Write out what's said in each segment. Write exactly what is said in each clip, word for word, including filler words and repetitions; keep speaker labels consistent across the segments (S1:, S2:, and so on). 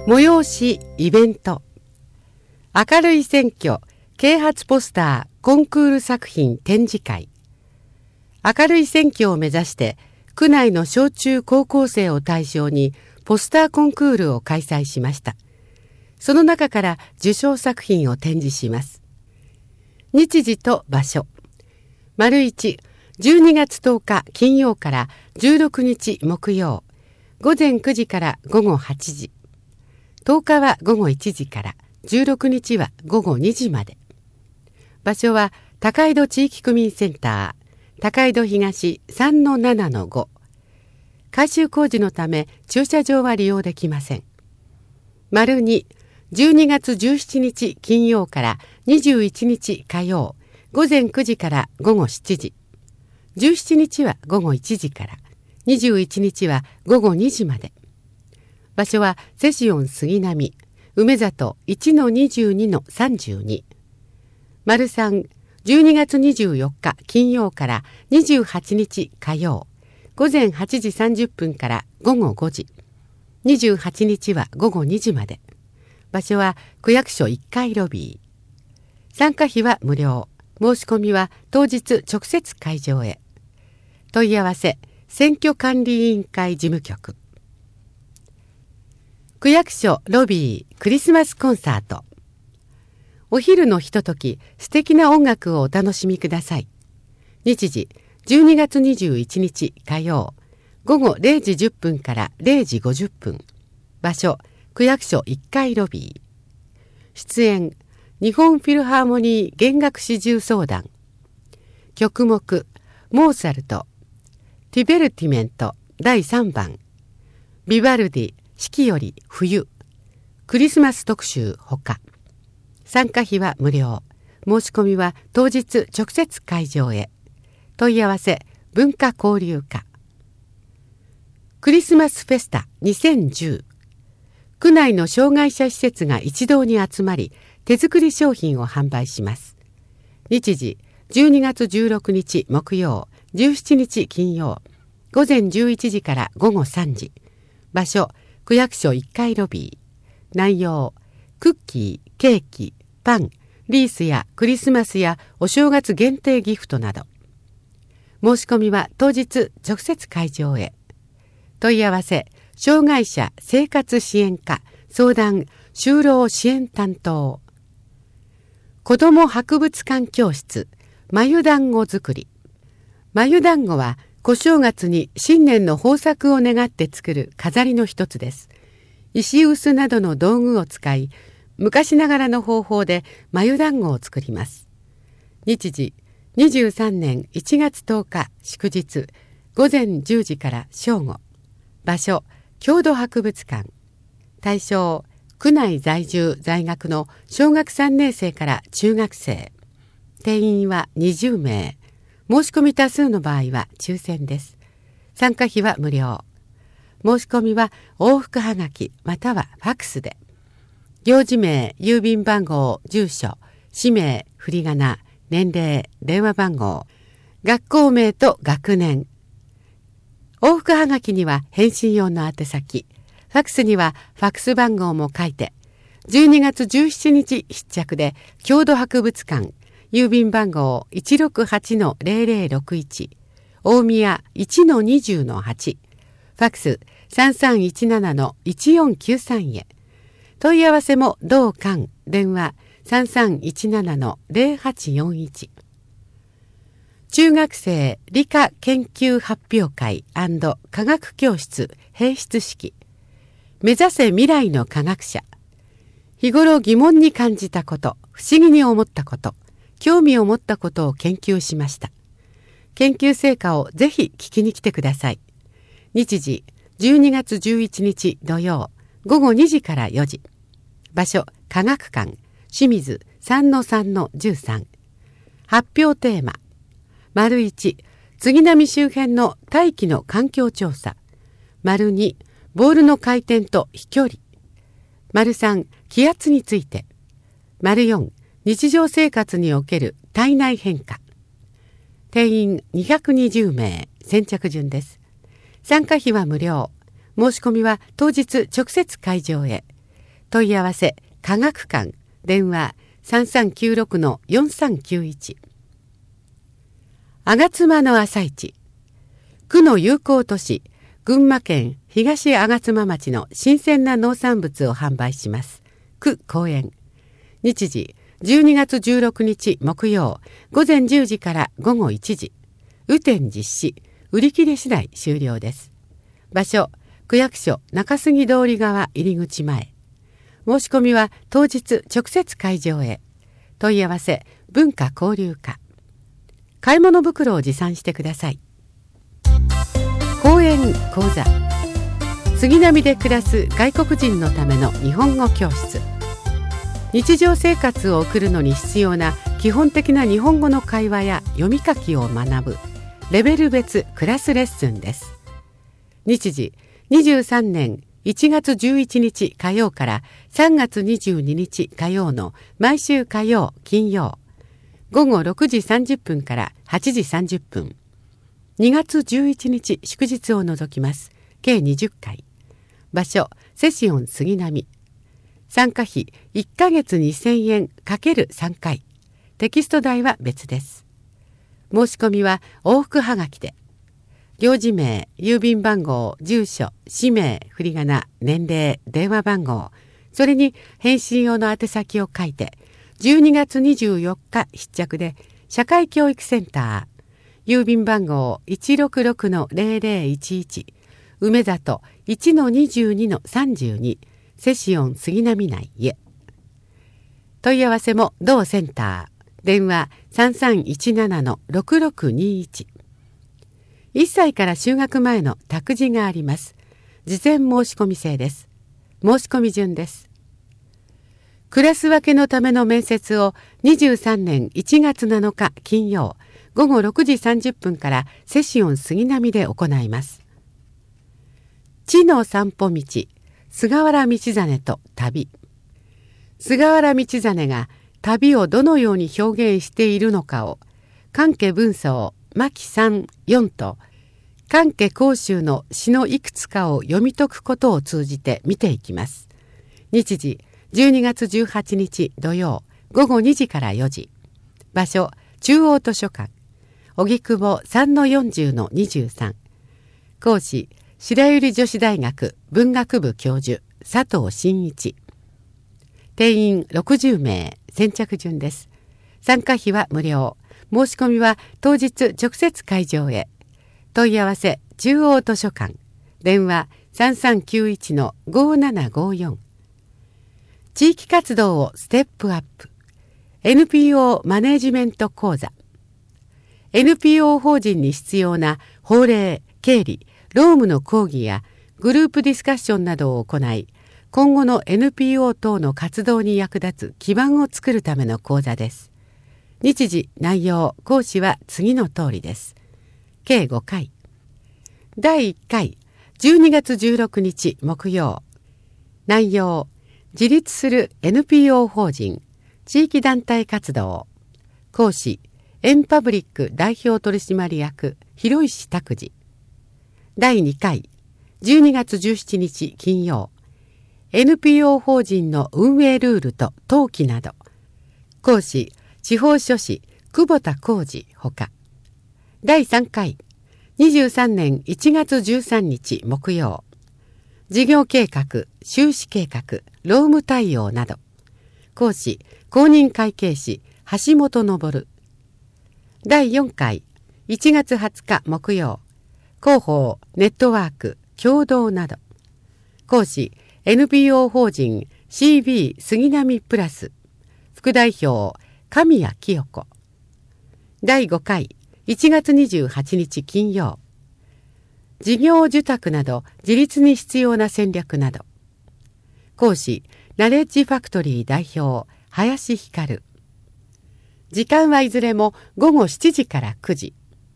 S1: 催しイベント、明るい選挙啓発ポスターコンクール作品展示会。明るい選挙を目指して区内の小中高校生を対象にポスターコンクールを開催しました。その中から受賞作品を展示します。日時と場所。丸一、じゅうにがつとおか金曜からじゅうろくにち木曜、午前くじから午後はちじ。とおかは午後いちじから、じゅうろくにちは午後にじまで。場所は高井戸地域区民センター、高井戸東 さんのななのご。改修工事のため駐車場は利用できません。丸に、じゅうにがつじゅうしちにち金曜からにじゅういちにち火曜、午前くじから午後しちじ。じゅうしちにちは午後いちじから、にじゅういちにちは午後にじまで。場所はセシオン杉並、梅里 いちのにじゅうにのさんじゅうに。丸さん、じゅうにがつにじゅうよっか金曜からにじゅうはちにち火曜、午前はちじさんじゅっぷんから午後ごじ。にじゅうはちにちは午後にじまで。場所は区役所いっかいロビー。参加費は無料。申し込みは当日直接会場へ。問い合わせ、選挙管理委員会事務局。区役所ロビークリスマスコンサート。お昼のひととき、素敵な音楽をお楽しみください。日時、じゅうにがつにじゅういちにち火曜、午後れいじじゅっぷんかられいじごじゅっぷん。場所、区役所いっかいロビー。出演、日本フィルハーモニー弦楽四重奏団。曲目、モーツァルト、ティベルティメントだいさんばん、ビバルディ、四季より冬、クリスマス特集ほか。参加費は無料。申し込みは当日直接会場へ。問い合わせ、文化交流課。クリスマスフェスタにせんじゅう。区内の障害者施設が一堂に集まり、手作り商品を販売します。日時、じゅうにがつじゅうろくにち木曜、じゅうしちにち金曜、午前じゅういちじから午後さんじ。場所、区役所いっかいロビー。内容、クッキー、ケーキ、パン、リースやクリスマスやお正月限定ギフトなど。申し込みは当日直接会場へ。問い合わせ、障害者生活支援課相談就労支援担当。子ども博物館教室眉団子作り。眉団子は小正月に新年の豊作を願って作る飾りの一つです。石臼などの道具を使い、昔ながらの方法で眉団子を作ります。日時、にじゅうさんねんいちがつとおか祝日、午前じゅうじから正午。場所、郷土博物館。対象、区内在住在学の小学さんねんせいから中学生。定員はにじゅうめい。申し込み多数の場合は抽選です。参加費は無料。申し込みは往復はがきまたはファックスで。行事名、郵便番号、住所、氏名、振り仮名、年齢、電話番号、学校名と学年。往復はがきには返信用の宛先、ファックスにはファックス番号も書いて、じゅうにがつじゅうしちにち必着で郷土博物館、郵便番号 いちろくはちのぜろぜろろくいち、大宮 いちのにじゅうのはち、ファックスさんさんいちななのいちよんきゅうさんへ。問い合わせも同館、電話さんさんいちななのぜろはちよんいち。中学生理科研究発表会&科学教室閉室式。目指せ未来の科学者。日頃疑問に感じたこと、不思議に思ったこと、興味を持ったことを研究しました。研究成果をぜひ聞きに来てください。日時、じゅうにがつじゅういちにち土曜、ごごにじからよじ。場所、科学館、清水 さんのさんのじゅうさん。発表テーマ、丸いち、杉並周辺の大気の環境調査。丸に、ボールの回転と飛距離。丸さん、気圧について。丸よん、日常生活における体内変化。定員にひゃくにじゅうめい、先着順です。参加費は無料。申し込みは当日直接会場へ。 問い合わせ科学館、電話 さんさんきゅうろくのよんさんきゅういち。吾妻の朝市。区の友好都市、群馬県東吾妻町の新鮮な農産物を販売します。区公園。日時じゅうにがつじゅうろくにち木曜、午前じゅうじから午後いちじ。雨天実施。売り切れ次第終了です。場所、区役所中杉通り側入り口前。申し込みは当日直接会場へ。問い合わせ文化交流課。買い物袋を持参してください。講演講座。杉並で暮らす外国人のための日本語教室。日常生活を送るのに必要な基本的な日本語の会話や読み書きを学ぶレベル別クラスレッスンです。日時にじゅうさんねんいちがつじゅういちにち火曜からさんがつにじゅうににち火曜の毎週火曜金曜、午後ろくじさんじゅっぷんからはちじさんじゅっぷん。にがつじゅういちにち祝日を除きます。計にじゅっかい。場所セシオン杉並。参加費いっかげつにせんえん ×さん 回。テキスト代は別です。申し込みは往復はがきで。領事名、郵便番号、住所、氏名、振り仮名、年齢、電話番号、それに返信用の宛先を書いて、じゅうにがつにじゅうよっか必着で、社会教育センター、郵便番号 いちろくろくのぜろぜろいちいち、梅里 いちのにじゅうにのさんじゅうに、セシオン杉並内へ。問い合わせも同センター、電話 さんさんいちななのろくろくにいち。いっさいから就学前の託児があります。事前申し込み制です。申し込み順です。クラス分けのための面接をにじゅうさんねんいちがつなのか金曜午後ろくじさんじゅっぷんからセシオン杉並で行います。地の散歩道、菅原道真と旅。菅原道真が旅をどのように表現しているのかを、関家文宗牧さんよんと関家甲州の詩のいくつかを読み解くことを通じて見ていきます。日時じゅうにがつじゅうはちにち土曜午後にじからよじ。場所中央図書館、荻窪 さんのよんじゅうのにじゅうさん。講師白百合女子大学文学部教授佐藤真一。定員ろくじゅうめい、先着順です。参加費は無料。申し込みは当日直接会場へ。問い合わせ中央図書館、電話 さんさんきゅういちのごななごよん。地域活動をステップアップ エヌピーオー マネジメント講座。 エヌピーオー 法人に必要な法令、経理、労務の講義やグループディスカッションなどを行い、今後の エヌピーオー 等の活動に役立つ基盤を作るための講座です。日時、内容、講師は次の通りです。計ごかい。だいいっかい、じゅうにがつじゅうろくにち木曜。内容、自立する エヌピーオー 法人、地域団体活動。講師、エンパブリック代表取締役、広石拓司。だいにかい、じゅうにがつじゅうしちにち金曜。エヌピーオー 法人の運営ルールと登記など。講師、地方書士久保田浩二ほか。だいさんかい、にじゅうさんねんいちがつじゅうさんにち木曜。事業計画、収支計画、労務対応など。講師、公認会計士橋本昇。だいよんかい、いちがつはつか木曜。広報、ネットワーク、共同など。講師、エヌピーオー 法人 シービー 杉並プラス。副代表、神谷清子。だいごかい、いちがつにじゅうはちにち金曜。事業受託など自立に必要な戦略など。講師、ナレッジファクトリー代表、林光。時間はいずれもごごしちじからくじ。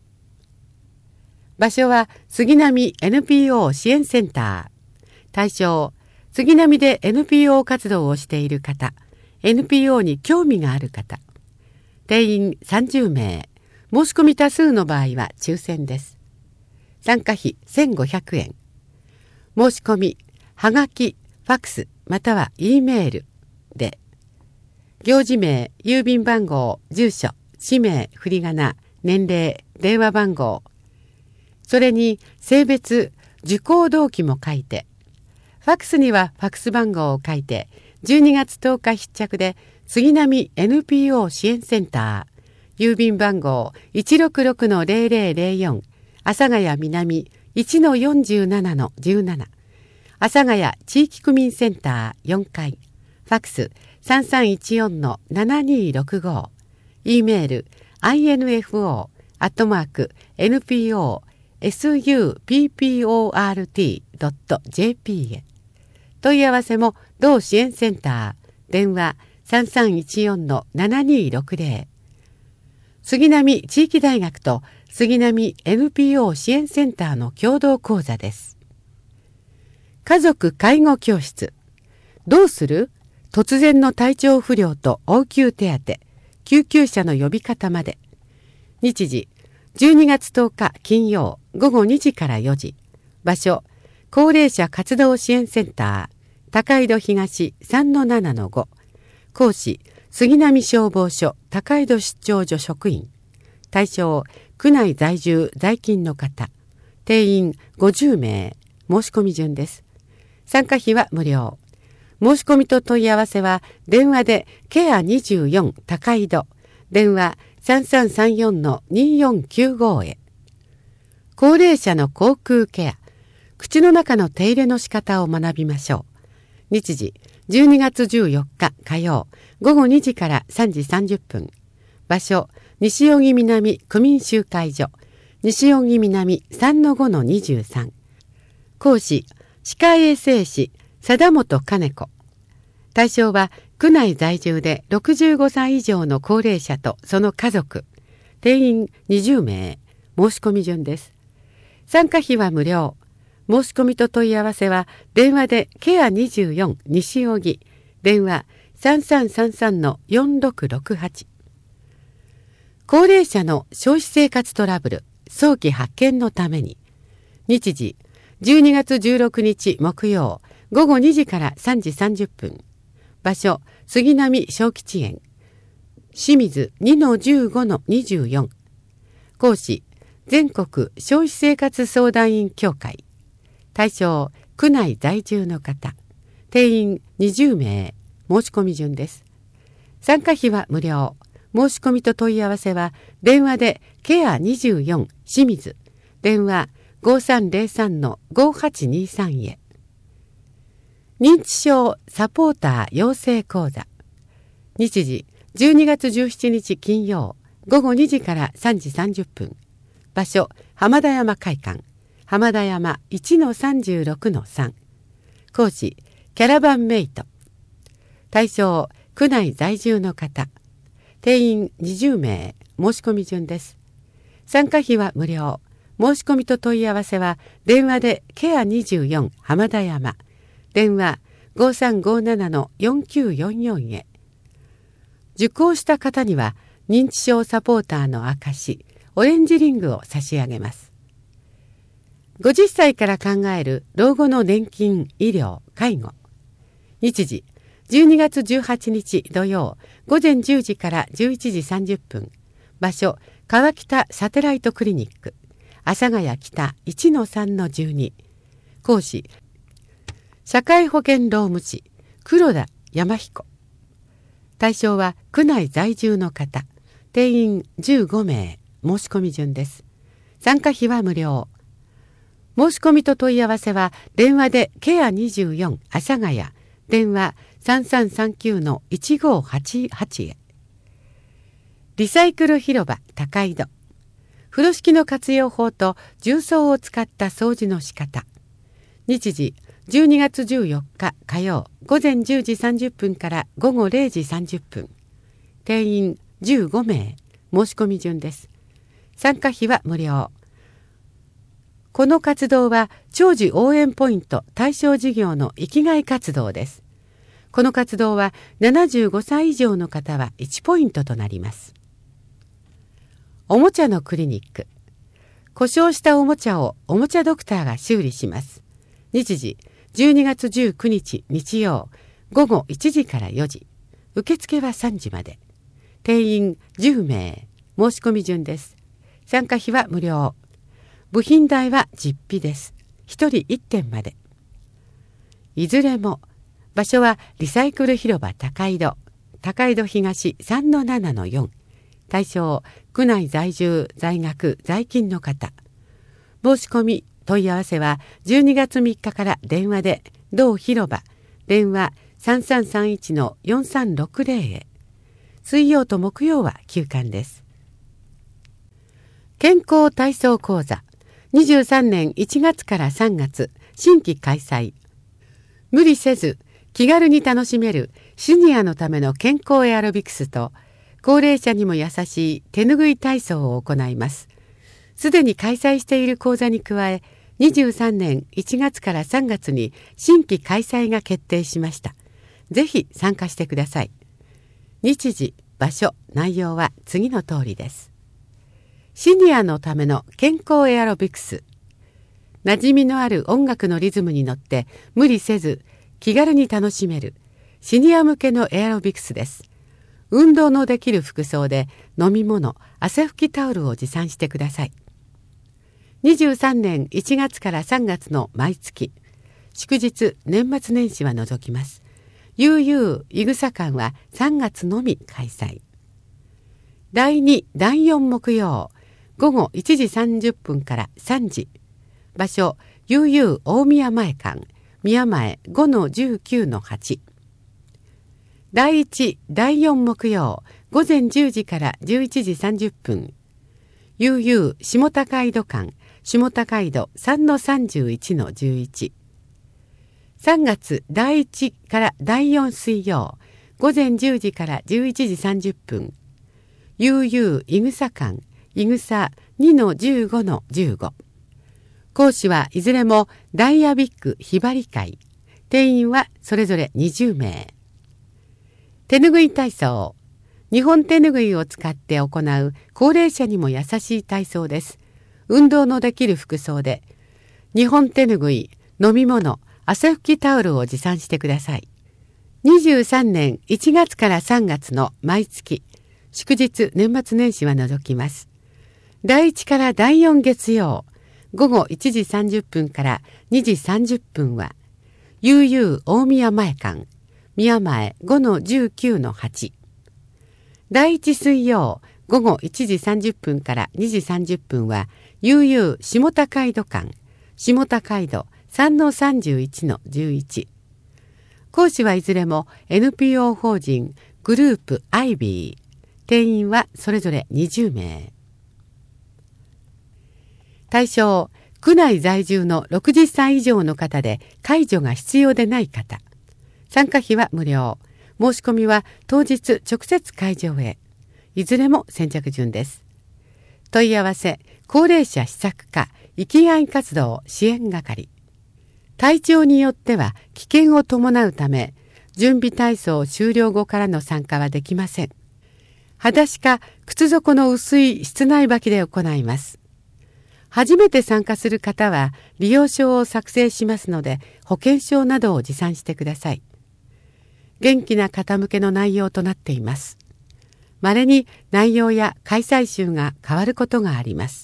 S1: 場所は杉並 エヌピーオー 支援センター。対象、杉並で エヌピーオー 活動をしている方、エヌピーオー に興味がある方。定員さんじゅうめい。申し込み多数の場合は抽選です。参加費せんごひゃくえん。申し込み、はがき、ファクス、 または E メールで、行事名、郵便番号、住所、氏名、振り仮名、年齢、電話番号、それに性別、受講動機も書いて、ファックスにはファックス番号を書いて、じゅうにがつとおか必着で杉並 エヌピーオー 支援センター、郵便番号 いちろくろくのゼロゼロゼロよん、阿佐ヶ谷南 いちのよんじゅうななのじゅうなな、阿佐ヶ谷地域区民センターよんかい、ファックス さんさんいちよんのななにろくご、E メール アイエヌエフオー アットマーク エヌピーオー エスユーピーピーオーアールティー ドット ジェーピー へ。問い合わせも同支援センター、電話 さんさんいちよんのななにろくゼロ、杉並地域大学と杉並 エヌピーオー 支援センターの共同講座です。家族介護教室。どうする？突然の体調不良と応急手当、救急車の呼び方まで。日時、じゅうにがつとおか金曜ごごにじからよじ。場所、高齢者活動支援センター、高井戸東 さんのななのご。講師、杉並消防署高井戸出張所職員。対象、区内在住在勤の方。定員ごじゅうめい。申し込み順です。参加費は無料。申し込みと問い合わせは電話でケアにじゅうよん高井戸、電話さんさんさんよんのによんきゅうごへ。高齢者の口腔ケア、口の中の手入れの仕方を学びましょう。日時、じゅうにがつじゅうよっか火曜ごごにじからさんじさんじゅっぷん。場所、西荻南区民集会所、西荻南 さんのごのにじゅうさん。講師、歯科衛生士貞本金子。対象は区内在住でろくじゅうごさい以上の高齢者とその家族。定員にじゅうめい。申し込み順です。参加費は無料。申し込みと問い合わせは電話でケアにじゅうよん西荻、電話さんさんさんさんのよんろくろくはち。高齢者の消費生活トラブル早期発見のために。日時、じゅうにがつじゅうろくにち木曜ごごにじからさんじさんじゅっぷん。場所、杉並小吉園、清水 にのじゅうごのにじゅうよん。講師、全国消費生活相談員協会。対象、区内在住の方。定員にじゅうめい。申し込み順です。参加費は無料。申し込みと問い合わせは電話でケアにじゅうよん清水、電話ごさんゼロさんのごはちにさんへ。認知症サポーター養成講座。日時、じゅうにがつじゅうしちにち金曜ごごにじからさんじさんじゅっぷん。場所、浜田山会館、浜田山 いちのさんじゅうろくのさん。講師、キャラバンメイト。対象、区内在住の方。定員にじゅうめい。申し込み順です。参加費は無料。申し込みと問い合わせは電話でケアにじゅうよん浜田山、電話ごさんごななのよんきゅうよんよんへ。受講した方には認知症サポーターの証オレンジリングを差し上げます。ごじゅっさいから考える老後の年金、医療、介護。日時、じゅうにがつじゅうはちにち土曜ごぜんじゅうじからじゅういちじさんじゅっぷん。場所、川北サテライトクリニック、阿佐ヶ谷北 いちのさんのじゅうに。講師、社会保険労務士黒田山彦。対象は区内在住の方。定員じゅうごめい。申し込み順です。参加費は無料。申し込みと問い合わせは電話でケアにじゅうよん阿佐ヶ谷、電話さんさんさんきゅうのいちごはちはちへ。リサイクル広場高井戸。風呂敷の活用法と重曹を使った掃除の仕方。日時、じゅうにがつじゅうよっか火曜ごぜんじゅうじさんじゅっぷんからごごれいじさんじゅっぷん。定員じゅうごめい。申し込み順です。参加費は無料。この活動は長寿応援ポイント対象事業の生きがい活動です。この活動はななじゅうごさい以上の方はいちポイントとなります。おもちゃのクリニック。故障したおもちゃをおもちゃドクターが修理します。日時、 じゅうにがつじゅうくにち日曜ごごいちじからよじ。受付はさんじまで。定員じゅうめい。申し込み順です。参加費は無料。部品代は実費です。ひとりいってんまで。いずれも場所はリサイクル広場高井戸、高井戸東 さんのななのよん。対象区内在住在学在勤の方。申し込み問い合わせはじゅうにがつみっかから電話で同広場電話 さんさんさんいちのよんさんろくぜろ へ。水曜と木曜は休館です。健康体操講座にじゅうさんねんいちがつからさんがつ新規開催。無理せず気軽に楽しめるシニアのための健康エアロビクスと高齢者にも優しい手ぬぐい体操を行います。すでに開催している講座に加えにじゅうさんねんいちがつからさんがつに新規開催が決定しました。ぜひ参加してください。日時、場所、内容は次の通りです。シニアのための健康エアロビクス。馴染みのある音楽のリズムに乗って無理せず気軽に楽しめるシニア向けのエアロビクスです。運動のできる服装で飲み物、汗拭きタオルを持参してください。にじゅうさんねんいちがつからさんがつの毎月、祝日、年末年始は除きます。悠々いぐさ館はさんがつのみ開催。だいに、だいよん木曜、ごごいちじさんじゅっぷんからさんじ。場所、悠々大宮前館、宮前 ごのじゅうきゅうのはち。だいいち、だいよん木曜、ごぜんじゅうじからじゅういちじさんじゅっぷん。悠々下高井戸館、下高井戸 さんのさんじゅういちのじゅういち。さんがつだいいちからだいよん水曜、ごぜんじゅうじからじゅういちじさんじゅっぷん。悠々いぐさ館、いぐさ にのじゅうごのじゅうご。講師はいずれもダイアビックひばり会。定員はそれぞれにじゅうめい。手ぬぐい体操。日本手ぬぐいを使って行う高齢者にも優しい体操です。運動のできる服装で日本手ぬぐい、飲み物、汗拭きタオルを持参してください。にじゅうさんねんいちがつからさんがつの毎月、祝日、年末年始は除きます。だいいちからだいよん月曜、ごごいちじさんじゅっぷんからにじさんじゅっぷんは、悠々大宮前館、宮前 ごのじゅうきゅうのはち。だいいち水曜、ごごいちじさんじゅっぷんからにじさんじゅっぷんは、悠々下高井戸館、下高井戸 さんのさんじゅういちのじゅういち。講師はいずれも エヌピーオー 法人グループアイビー。定員はそれぞれにじゅうめい。対象、区内在住のろくじゅっさい以上の方で介助が必要でない方。参加費は無料。申し込みは当日直接会場へ。いずれも先着順です。問い合わせ、高齢者施策課生きがい活動支援係。体調によっては危険を伴うため、準備体操終了後からの参加はできません。裸足か靴底の薄い室内履きで行います。初めて参加する方は利用証を作成しますので、保険証などを持参してください。元気な方向けの内容となっています。稀に内容や開催週が変わることがあります。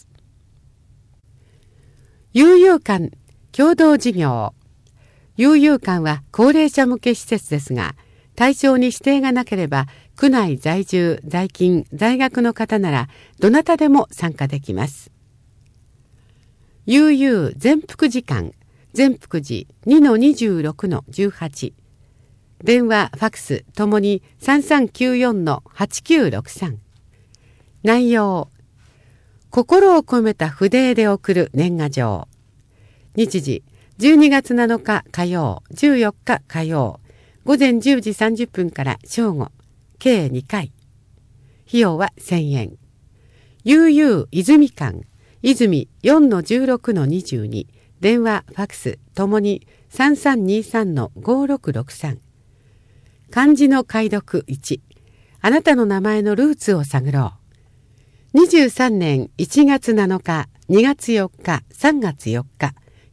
S1: 悠々館共同事業。悠々館は高齢者向け施設ですが、対象に指定がなければ、区内在住、在勤、在学の方なら、どなたでも参加できます。悠々全福寺館、全福寺 にのにじゅうろくのじゅうはち。電話、ファクスともに さんさんきゅうよんのはちきゅうろくさん。内容、心を込めた筆絵で送る年賀状。日時、じゅうにがつなのか火曜、じゅうよっか火曜、ごぜんじゅうじさんじゅっぷんから正午、計にかい。費用はせんえん。悠々泉館、泉 よんのじゅうろくのにじゅうに。電話、ファクスともに さんさんにさんのごろくろくさん。漢字の解読いち。あなたの名前のルーツを探ろう。にじゅうさんねんいちがつなのか、にがつよっか、さんがつよっか、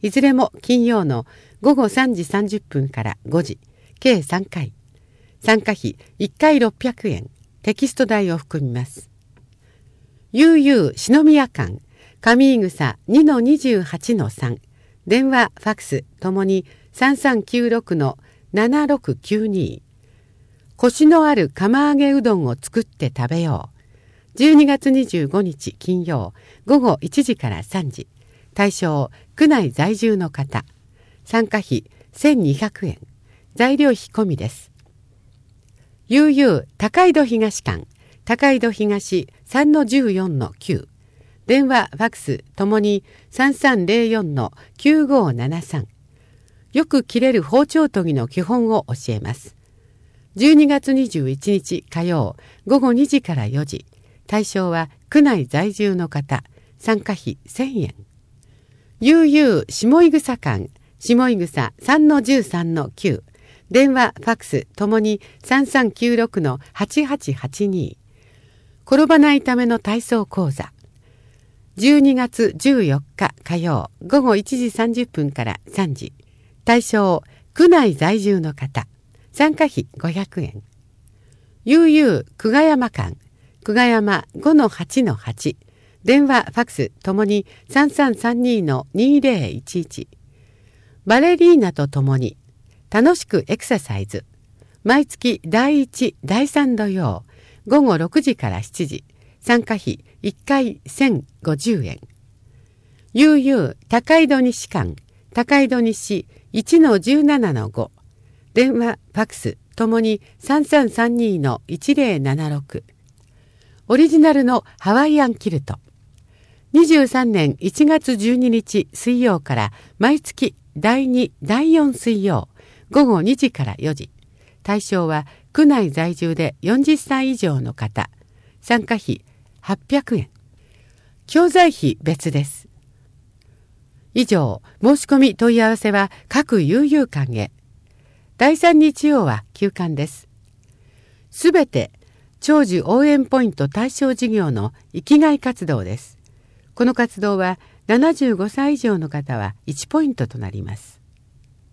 S1: いずれも金曜のごごさんじさんじゅっぷんからごじ、計さんかい。参加費いっかいろっぴゃくえん、テキスト代を含みます。悠々篠宮館、上井草 にのにじゅうはちのさん、電話、ファクスともに さんさんきゅうろくのななろくきゅうに。コシのある釜揚げうどんを作って食べよう。じゅうにがつにじゅうごにち金曜ごごいちじからさんじ。対象、区内在住の方。参加費せんにひゃくえん。材料費込みです。悠々高井戸東館、高井戸東 さんのじゅうよんのきゅう。電話、ファクスともに さんさんぜろよんのきゅうごななさん。よく切れる包丁研ぎの基本を教えます。じゅうにがつにじゅういちにち火曜ごごにじからよじ。対象は区内在住の方。参加費せんえん。悠々下井草館、下井草 さんのじゅうさんのきゅう。電話、ファクスともに さんさんきゅうろくのはちはちはちに。転ばないための体操講座。じゅうにがつじゅうよっか火曜ごごいちじさんじゅっぷんからさんじ。対象、区内在住の方。参加費ごひゃくえん。悠々久我山館、久我山 ごのはちのはち。電話、ファクスともに さんさんさんにのにぜろいちいち。バレリーナとともに楽しくエクササイズ。毎月だいいち、だいさん土曜ごごろくじからしちじ。参加費いっかいせんごじゅうえん。悠々高井戸西館、高井戸西 いちのじゅうななのご。電話、ファクスともに さんさんさんにのいちぜろななろく。オリジナルのハワイアンキルト。にじゅうさんねんいちがつじゅうににち水曜から毎月だいに、だいよん水曜ごごにじからよじ。対象は区内在住でよんじゅっさい以上の方。参加費はっぴゃくえん。教材費別です。以上、申し込み問い合わせは各悠々館へ。だいさん日曜は休館です。すべて長寿応援ポイント対象事業の生きがい活動です。この活動はななじゅうごさい以上の方はいちポイントとなります。